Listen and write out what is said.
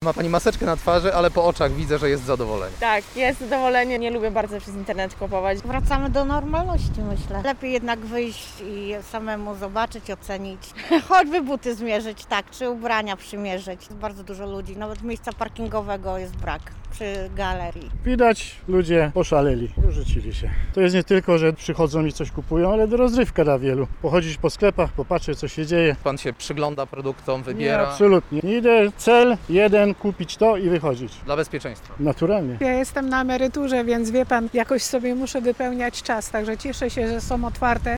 Ma Pani maseczkę na twarzy, ale po oczach widzę, że jest zadowolenie. Tak, jest zadowolenie. Nie lubię bardzo przez internet kupować. Wracamy do normalności, myślę. Lepiej jednak wyjść i samemu zobaczyć, ocenić. Choćby buty zmierzyć, tak, czy ubrania przymierzyć. Jest bardzo dużo ludzi, nawet miejsca parkingowego jest brak przy galerii. Widać, ludzie poszaleli, rzucili się. To jest nie tylko, że przychodzą i coś kupują, ale rozrywka dla wielu. Pochodzić po sklepach, popatrzeć, co się dzieje. Pan się przygląda produktom, Nie, wybiera absolutnie. Nie idę, cel jeden, kupić to i wychodzić. dla bezpieczeństwa. Naturalnie. Ja jestem na emeryturze, więc wie pan, jakoś sobie muszę wypełniać czas, także cieszę się, że są otwarte